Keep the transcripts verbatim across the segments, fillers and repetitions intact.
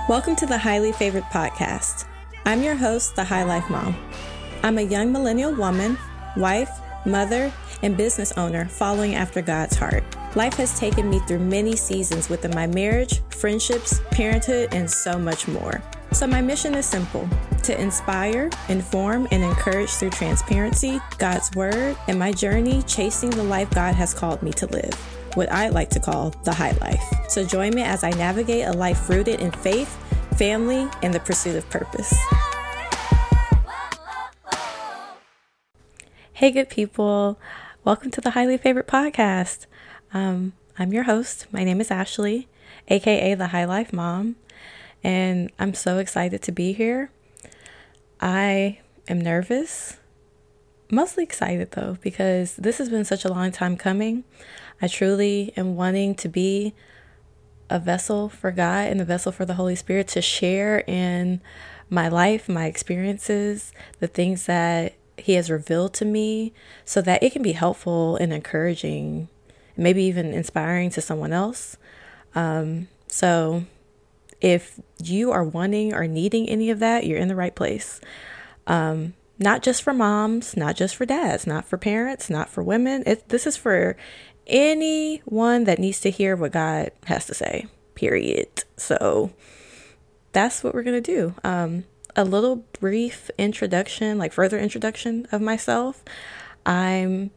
Welcome to the Highly Favored Podcast. I'm your host, the High Life Mom. I'm a young millennial woman, wife, mother, and business owner following after God's heart. Life has taken me through many seasons within my marriage, friendships, parenthood, and so much more. So my mission is simple: to inspire, inform, and encourage through transparency, God's word, and my journey chasing the life God has called me to live, what I like to call the high life. So join me as I navigate a life rooted in faith, family, and the pursuit of purpose. Hey, good people. Welcome to the Highly Favored Podcast. Um, I'm your host. My name is Ashley, aka the High Life Mom, and I'm so excited to be here. I am nervous, mostly excited though, because this has been such a long time coming. I truly am wanting to be a vessel for God and a vessel for the Holy Spirit to share in my life, my experiences, the things that He has revealed to me, so that it can be helpful and encouraging, maybe even inspiring to someone else. Um, so if you are wanting or needing any of that, you're in the right place. Um, not just for moms, not just for dads, not for parents, not for women. It, this is for anyone that needs to hear what God has to say, period. So that's what we're going to do. Um, a little brief introduction, like further introduction of myself. I'm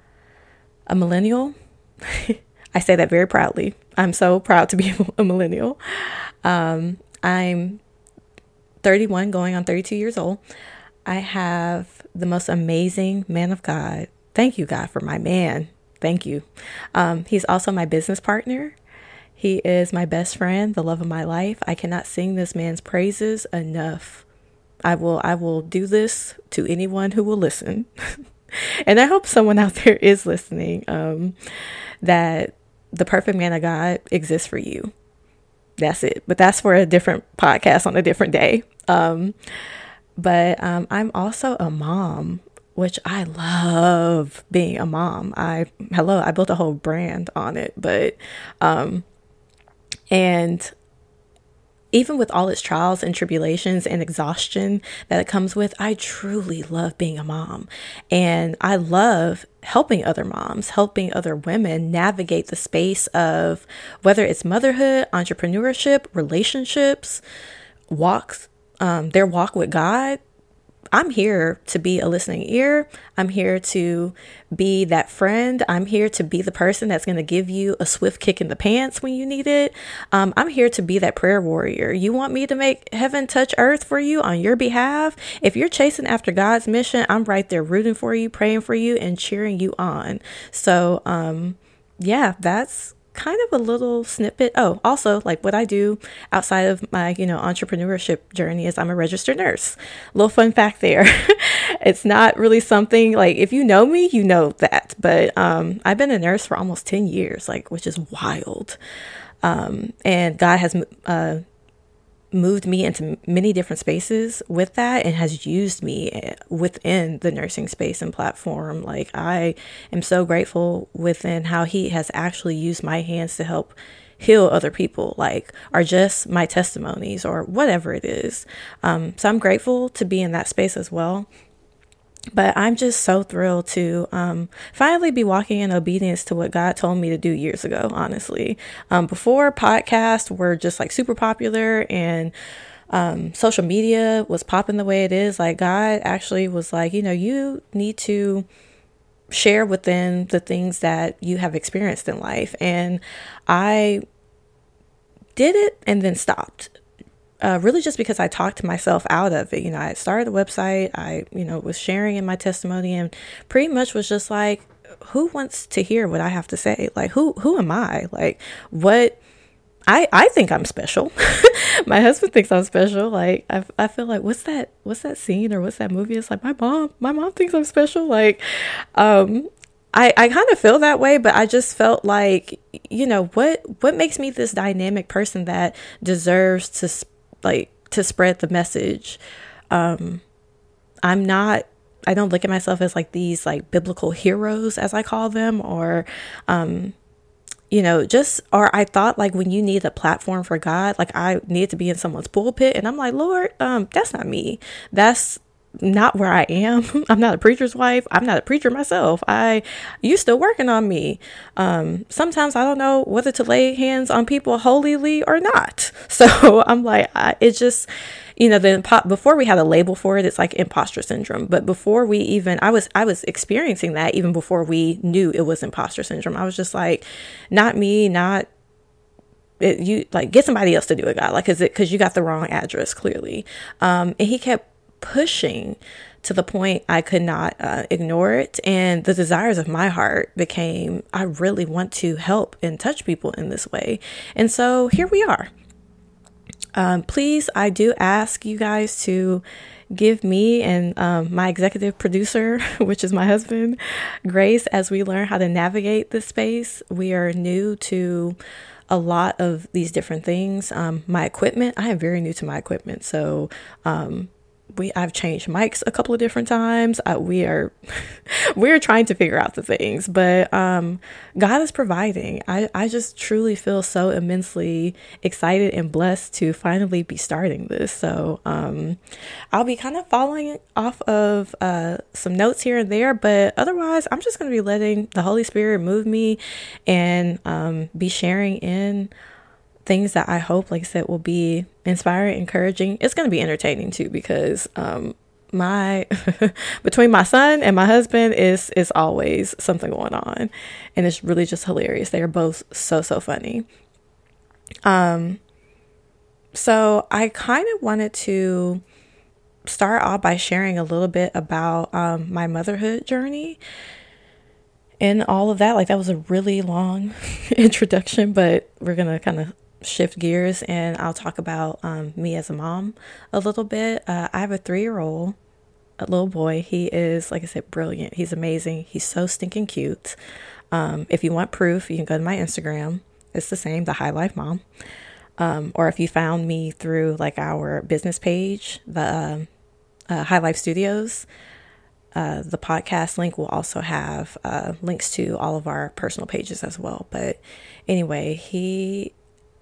a millennial. I say that very proudly. I'm so proud to be a millennial. Um, I'm thirty-one, going on thirty-two years old. I have the most amazing man of God. Thank you, God, for my man. Thank you. Um, he's also my business partner. He is my best friend, the love of my life. I cannot sing this man's praises enough. I will, I will do this to anyone who will listen. And I hope someone out there is listening, um, that the perfect man of God exists for you. That's it. But that's for a different podcast on a different day. Um, but um, I'm also a mom, which I love being a mom. I, hello, I built a whole brand on it, but, um, and even with all its trials and tribulations and exhaustion that it comes with, I truly love being a mom. And I love helping other moms, helping other women navigate the space of whether it's motherhood, entrepreneurship, relationships, walks, um, their walk with God. I'm here to be a listening ear. I'm here to be that friend. I'm here to be the person that's going to give you a swift kick in the pants when you need it. Um, I'm here to be that prayer warrior. You want me to make heaven touch earth for you on your behalf? If you're chasing after God's mission, I'm right there rooting for you, praying for you, and cheering you on. So, um, yeah, that's kind of a little snippet. Oh, also, like what I do outside of my, you know, entrepreneurship journey is I'm a registered nurse. Little fun fact there. It's not really something like, if you know me, you know that, but um, I've been a nurse for almost ten years, like, which is wild. Um, and God has uh, moved me into many different spaces with that and has used me within the nursing space and platform. Like, I am so grateful within how He has actually used my hands to help heal other people, like, are just my testimonies or whatever it is. Um, so I'm grateful to be in that space as well. But I'm just so thrilled to um, finally be walking in obedience to what God told me to do years ago, honestly. Um, before podcasts were just like super popular and um, social media was popping the way it is, like, God actually was like, you know, you need to share within the things that you have experienced in life. And I did it and then stopped. Uh, really just because I talked myself out of it. You know, I started a website, I, you know, was sharing in my testimony and pretty much was just like, who wants to hear what I have to say? Like, who, who am I? Like, what, I, I think I'm special. My husband thinks I'm special. Like, I, I feel like, what's that, what's that scene or what's that movie? It's like, my mom, my mom thinks I'm special. Like, um, I, I kind of feel that way, but I just felt like, you know, what, what makes me this dynamic person that deserves to sp- like to spread the message. Um, I'm not, I don't look at myself as like these like biblical heroes, as I call them, or, um, you know, just, or I thought like when you need a platform for God, like I need to be in someone's pulpit. And I'm like, Lord, um, that's not me. That's not where I am. I'm not a preacher's wife. I'm not a preacher myself. I, you still working on me. Um, sometimes I don't know whether to lay hands on people holily or not. So I'm like, I, it's just, you know, then before we had a label for it, it's like imposter syndrome. But before we even, I was, I was experiencing that even before we knew it was imposter syndrome. I was just like, not me, not it, you, like get somebody else to do it, God. Like, is it because you got the wrong address clearly? Um, and he kept pushing to the point I could not uh, ignore it. And the desires of my heart became, I really want to help and touch people in this way. And so here we are. Um, please, I do ask you guys to give me and um, my executive producer, which is my husband, grace as we learn how to navigate this space. We are new to a lot of these different things. Um, my equipment, I am very new to my equipment. So, um, We I've changed mics a couple of different times. Uh, we are we're trying to figure out the things, but um, God is providing. I, I just truly feel so immensely excited and blessed to finally be starting this. So um, I'll be kind of following off of uh, some notes here and there, but otherwise I'm just going to be letting the Holy Spirit move me and um, be sharing in things that I hope, like I said, will be inspiring, encouraging. It's going to be entertaining too, because um, my between my son and my husband is is always something going on, and it's really just hilarious. They are both so so funny. Um, so I kind of wanted to start off by sharing a little bit about um, my motherhood journey and all of that. Like that was a really long introduction, but we're gonna kind of shift gears and I'll talk about um, me as a mom a little bit. Uh, I have a three-year-old, a little boy. He is, like I said, brilliant. He's amazing. He's so stinking cute. Um, if you want proof, you can go to my Instagram. It's the same, the High Life Mom. Um, or if you found me through like our business page, the um, uh, High Life Studios, uh, the podcast link will also have uh, links to all of our personal pages as well. But anyway, he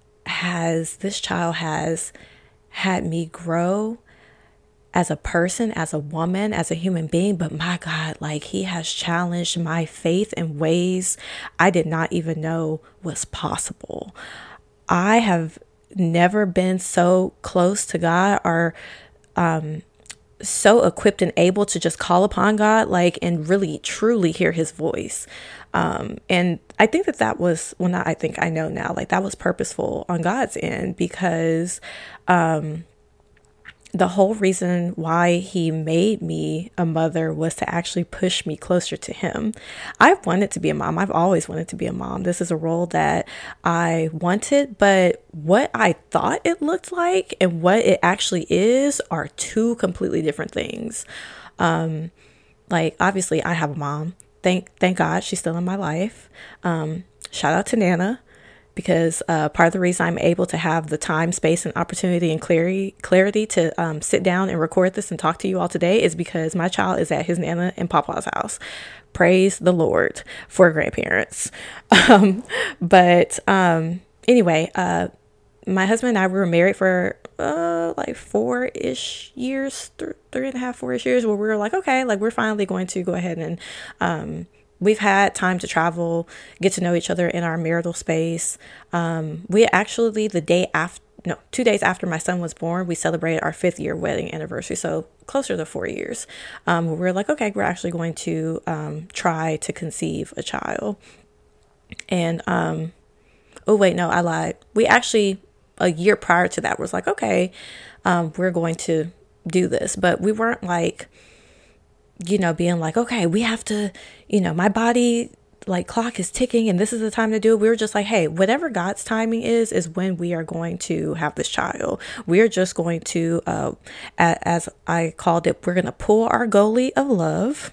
has, this child has had me grow as a person, as a woman, as a human being. But my God, like he has challenged my faith in ways I did not even know was possible. I have never been so close to God or um, so equipped and able to just call upon God, like, and really truly hear his voice. Um, and I think that that was, well, not, I think I know now, like that was purposeful on God's end, because, um, the whole reason why he made me a mother was to actually push me closer to him. I've wanted to be a mom. I've always wanted to be a mom. This is a role that I wanted, but what I thought it looked like and what it actually is are two completely different things. Um, like obviously I have a mom. Thank, thank God she's still in my life. Um, shout out to Nana. Because uh, part of the reason I'm able to have the time, space, and opportunity and clarity, clarity to um, sit down and record this and talk to you all today is because my child is at his Nana and Papa's house. Praise the Lord for grandparents. Um, but um, anyway, uh, my husband and I were married for uh, like four-ish years, th- three and a half, four-ish years, where we were like, okay, like we're finally going to go ahead and um, we've had time to travel, get to know each other in our marital space. Um, we actually, the day after, no, two days after my son was born, we celebrated our fifth year wedding anniversary. So closer to four years. Um, we were like, okay, we're actually going to um, try to conceive a child. And, um, oh, wait, no, I lied. We actually, a year prior to that, was like, okay, um, we're going to do this. But we weren't like, you know, being like, okay, we have to, you know, my body like clock is ticking and this is the time to do it. We were just like, hey, whatever God's timing is, is when we are going to have this child. We're just going to, uh, as I called it, we're going to pull our goalie of love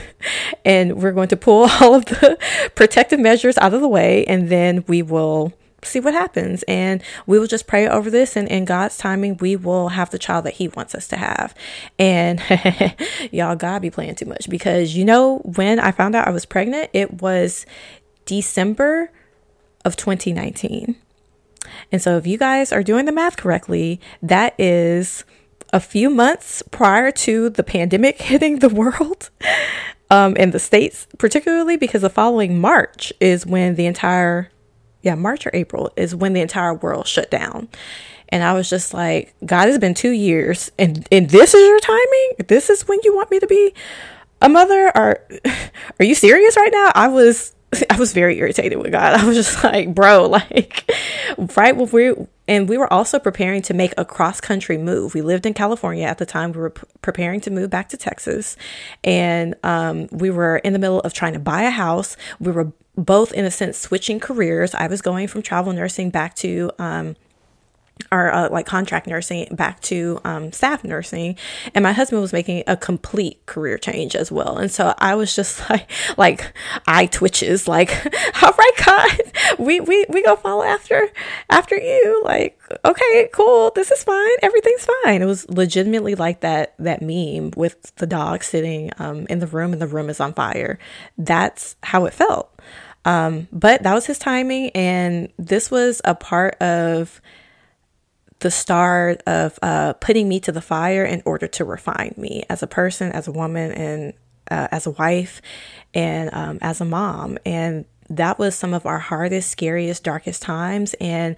and we're going to pull all of the protective measures out of the way. And then we will see what happens. And we will just pray over this. And in God's timing, we will have the child that he wants us to have. And y'all, God be playing too much, because, you know, when I found out I was pregnant, it was December of twenty nineteen. And so if you guys are doing the math correctly, that is a few months prior to the pandemic hitting the world, um, in the States, particularly because the following March is when the entire, yeah, March or April is when the entire world shut down. And I was just like, God, it's been two years and, and this is your timing? This is when you want me to be a mother? Are, are you serious right now? I was, I was very irritated with God. I was just like, bro, like, right when we, and we were also preparing to make a cross country move. We lived in California at the time. We were p- preparing to move back to Texas. And um, we were in the middle of trying to buy a house. We were both, in a sense, switching careers. I was going from travel nursing back to, um, or uh, like contract nursing back to um, staff nursing. And my husband was making a complete career change as well. And so I was just like, like eye twitches, like, all right, God, we, we, we go follow after, after you. Like, okay, cool. This is fine. Everything's fine. It was legitimately like that, that meme with the dog sitting um, in the room and the room is on fire. That's how it felt. Um, but that was his timing. And this was a part of the start of uh, putting me to the fire in order to refine me as a person, as a woman, and uh, as a wife, and um, as a mom. And that was some of our hardest, scariest, darkest times, and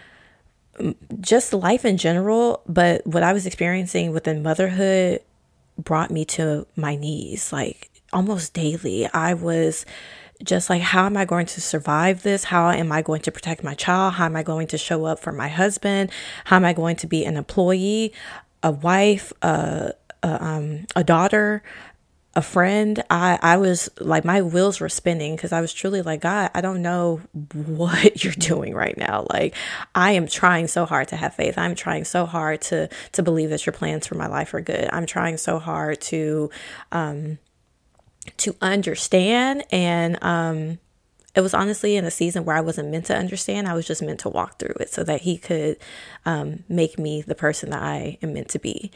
just life in general. But what I was experiencing within motherhood brought me to my knees, like almost daily. I was just like, how am I going to survive this? How am I going to protect my child? How am I going to show up for my husband? How am I going to be an employee, a wife, a, a, um, a daughter, a friend? I, I was like, my wheels were spinning because I was truly like, God, I don't know what you're doing right now. Like, I am trying so hard to have faith. I'm trying so hard to, to believe that your plans for my life are good. I'm trying so hard to, um, to understand. And um, it was honestly in a season where I wasn't meant to understand. I was just meant to walk through it so that he could um, make me the person that I am meant to be.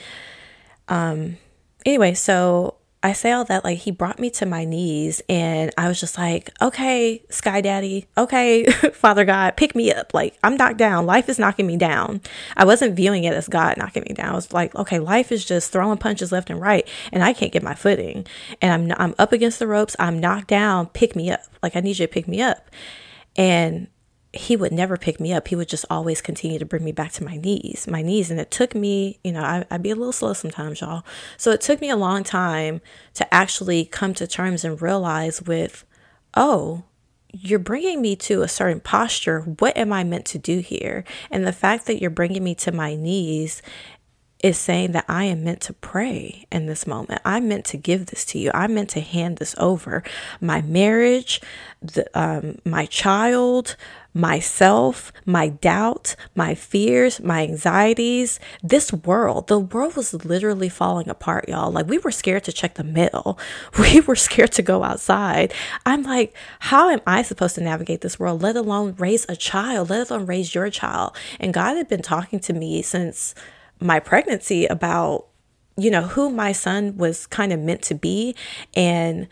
Um, anyway, so I say all that, like, he brought me to my knees, and I was just like, okay, Sky Daddy, okay, Father God, pick me up. Like, I'm knocked down. Life is knocking me down. I wasn't viewing it as God knocking me down. I was like, okay, life is just throwing punches left and right, and I can't get my footing, and I'm I'm up against the ropes. I'm knocked down. Pick me up. Like, I need you to pick me up. And he would never pick me up. He would just always continue to bring me back to my knees, my knees. And it took me, you know, I, I'd be a little slow sometimes, y'all. So it took me a long time to actually come to terms and realize with, oh, you're bringing me to a certain posture. What am I meant to do here? And the fact that you're bringing me to my knees is saying that I am meant to pray in this moment. I'm meant to give this to you. I'm meant to hand this over. My marriage, the, um, my child, myself, my doubt, my fears, my anxieties, this world, the world was literally falling apart, y'all. Like, we were scared to check the mail. We were scared to go outside. I'm like, how am I supposed to navigate this world, let alone raise a child, let alone raise your child? And God had been talking to me since my pregnancy about, you know, who my son was kind of meant to be, and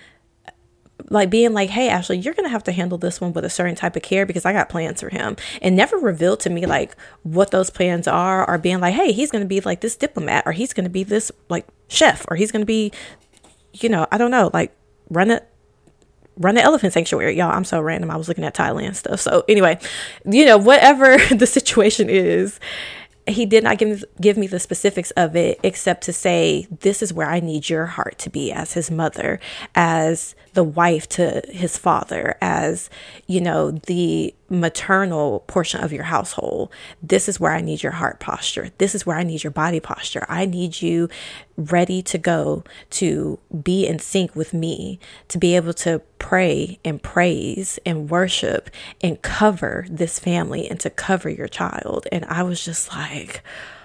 like being like, hey, Ashley, you're going to have to handle this one with a certain type of care because I got plans for him, and never revealed to me like what those plans are, or being like, hey, he's going to be like this diplomat, or he's going to be this like chef, or he's going to be, you know, I don't know, like run a run an elephant sanctuary. Y'all, I'm so random. I was looking at Thailand stuff. So anyway, you know, whatever the situation is, he did not give, give me the specifics of it, except to say, this is where I need your heart to be as his mother, as the wife to his father, as, you know, the maternal portion of your household. This is where I need your heart posture. This is where I need your body posture. I need you ready to go, to be in sync with me, to be able to pray and praise and worship and cover this family and to cover your child. And I was just like,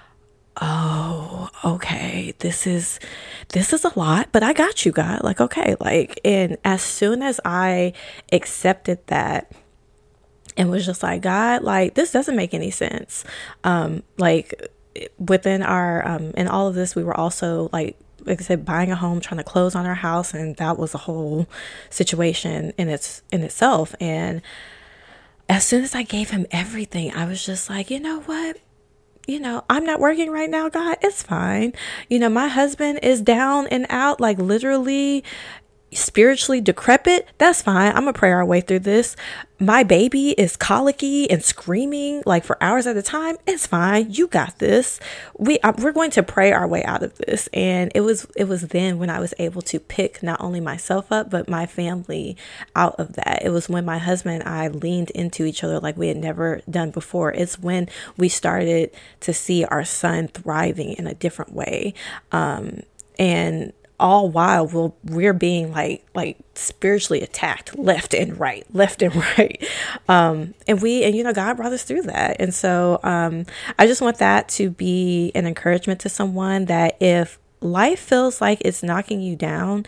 oh, okay, this is, this is a lot, but I got you, God. Like, okay, like, and as soon as I accepted that and was just like, God, like, this doesn't make any sense. Um, like within our, um, in all of this, we were also like, like I said, buying a home, trying to close on our house. And that was a whole situation in its, in itself. And, as soon as I gave him everything, I was just like, you know what? You know, I'm not working right now, God. It's fine. You know, my husband is down and out, like literally spiritually decrepit. That's fine. I'm gonna pray our way through this. My baby is colicky and screaming like for hours at a time. It's fine. You got this. We uh, we're going to pray our way out of this. And it was it was then when I was able to pick not only myself up but my family out of that. It was when my husband and I leaned into each other like we had never done before. It's when we started to see our son thriving in a different way. Um, and all while we'll, we're being like like spiritually attacked left and right, left and right. Um, and we, and you know, God brought us through that. And so um, I just want that to be an encouragement to someone that if life feels like it's knocking you down,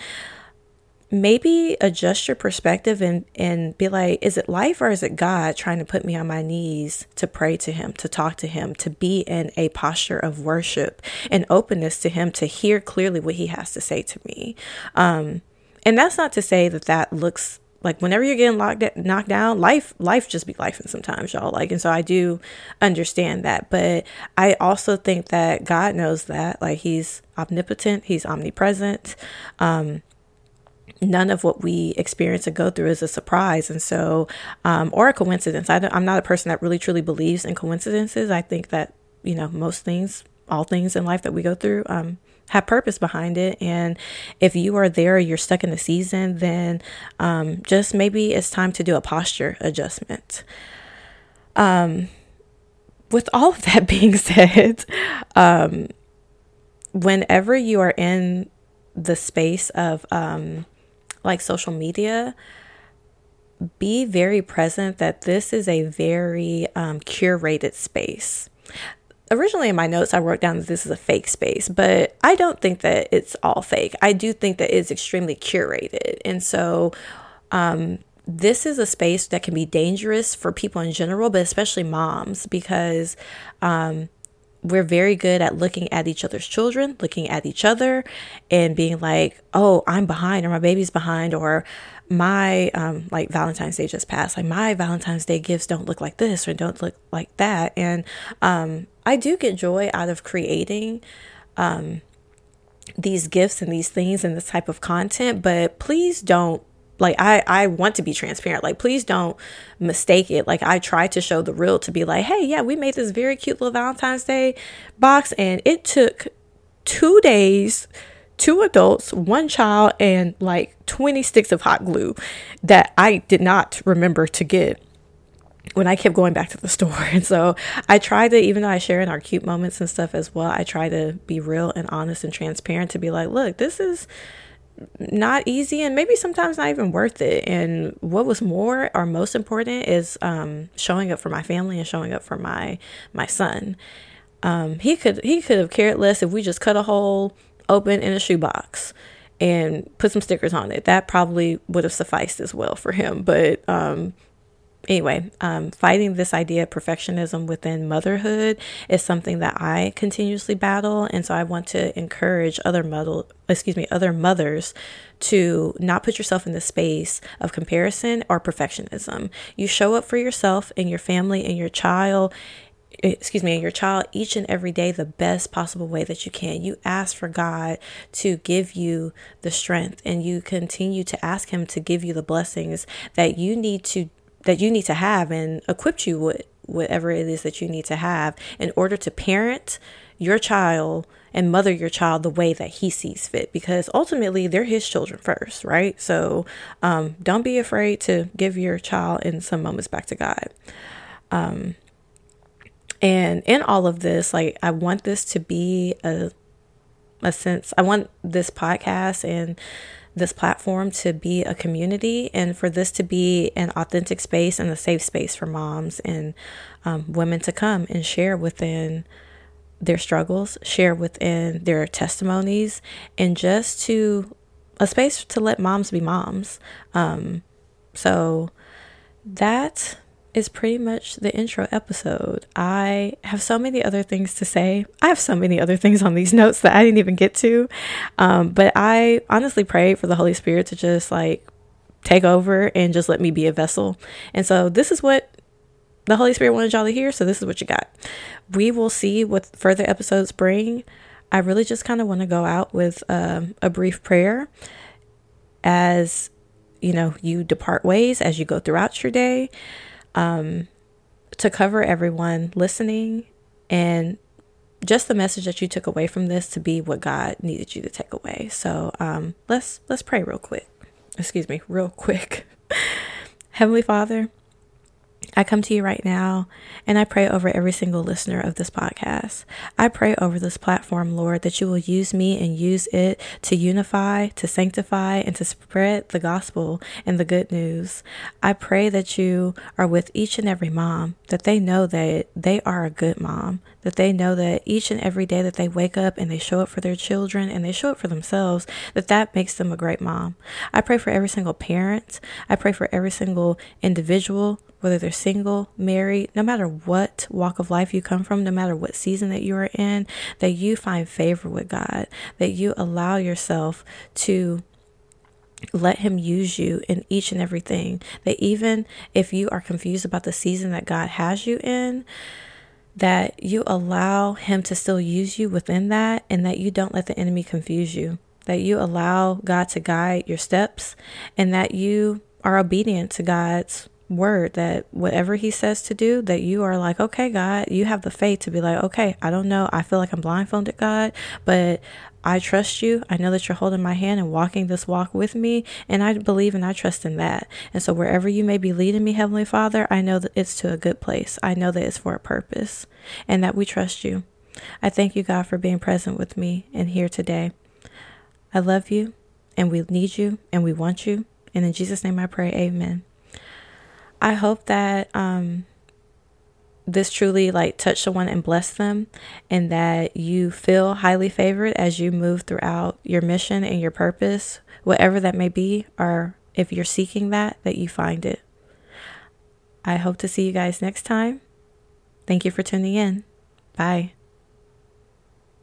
maybe adjust your perspective and, and be like, is it life or is it God trying to put me on my knees to pray to him, to talk to him, to be in a posture of worship and openness to him, to hear clearly what he has to say to me. Um, and that's not to say that that looks like whenever you're getting locked, knocked down, life, life just be life. And sometimes y'all like, and so I do understand that, but I also think that God knows that, like, he's omnipotent, he's omnipresent. Um, None of what we experience and go through is a surprise. And so, um, or a coincidence. I I'm not a person that really truly believes in coincidences. I think that, you know, most things, all things in life that we go through, um, have purpose behind it. And if you are there, you're stuck in a season, then, um, just maybe it's time to do a posture adjustment. Um, with all of that being said, um, whenever you are in the space of, um, like social media, be very present that this is a very um, curated space. Originally in my notes, I wrote down that this is a fake space, but I don't think that it's all fake. I do think that it's extremely curated. And so um, this is a space that can be dangerous for people in general, but especially moms, because um, we're very good at looking at each other's children, looking at each other and being like, oh, I'm behind, or my baby's behind, or my, um, like Valentine's Day just passed. Like my Valentine's Day gifts don't look like this or don't look like that. And, um, I do get joy out of creating, um, these gifts and these things and this type of content, but please don't, like, I, I want to be transparent. Like, please don't mistake it. Like, I try to show the real, to be like, hey, yeah, we made this very cute little Valentine's Day box, and it took two days, two adults, one child, and like twenty sticks of hot glue that I did not remember to get when I kept going back to the store. And so I try to, even though I share in our cute moments and stuff as well, I try to be real and honest and transparent, to be like, look, this is not easy and maybe sometimes not even worth it. And what was more or most important is um, showing up for my family and showing up for my my son. Um, he could he could have cared less if we just cut a hole open in a shoebox and put some stickers on it. That probably would have sufficed as well for him. But um, Anyway, um, fighting this idea of perfectionism within motherhood is something that I continuously battle. And so I want to encourage other mother, excuse me, other mothers to not put yourself in the space of comparison or perfectionism. You show up for yourself and your family and your child, excuse me, and your child each and every day the best possible way that you can. You ask for God to give you the strength, and you continue to ask him to give you the blessings that you need to that you need to have and equip you with whatever it is that you need to have in order to parent your child and mother your child the way that he sees fit, because ultimately they're his children first, right? So um, don't be afraid to give your child in some moments back to God. Um, and in all of this, like, I want this to be a, a sense, I want this podcast and this platform to be a community, and for this to be an authentic space and a safe space for moms and um, women to come and share within their struggles, share within their testimonies, and just to a space to let moms be moms. Um, so that is pretty much the intro episode. I have so many other things to say. I have so many other things on these notes that I didn't even get to. Um, but I honestly prayed for the Holy Spirit to just like take over and just let me be a vessel. And so this is what the Holy Spirit wanted y'all to hear, so this is what you got. We will see what further episodes bring. I really just kind of want to go out with um, a brief prayer as, you know, you depart ways, as you go throughout your day, um, to cover everyone listening, and just the message that you took away from this to be what God needed you to take away. So um, let's let's pray real quick. Excuse me, real quick. Heavenly Father, I come to you right now, and I pray over every single listener of this podcast. I pray over this platform, Lord, that you will use me and use it to unify, to sanctify, and to spread the gospel and the good news. I pray that you are with each and every mom, that they know that they are a good mom, that they know that each and every day that they wake up and they show up for their children and they show up for themselves, that that makes them a great mom. I pray for every single parent. I pray for every single individual, whether they're single, married, no matter what walk of life you come from, no matter what season that you are in, that you find favor with God, that you allow yourself to let him use you in each and everything, that even if you are confused about the season that God has you in, that you allow him to still use you within that, and that you don't let the enemy confuse you, that you allow God to guide your steps, and that you are obedient to God's word, that whatever he says to do, that you are like, okay, God, you have the faith to be like, okay, I don't know, I feel like I'm blindfolded, God, but I trust you. I know that you're holding my hand and walking this walk with me, and I believe and I trust in that. And so wherever you may be leading me, Heavenly Father, I know that it's to a good place. I know that it's for a purpose, and that we trust you. I thank you, God, for being present with me and here today. I love you, and we need you, and we want you. And in Jesus' name I pray, amen. I hope that um, this truly like touched someone and blessed them, and that you feel highly favored as you move throughout your mission and your purpose, whatever that may be, or if you're seeking that, that you find it. I hope to see you guys next time. Thank you for tuning in. Bye.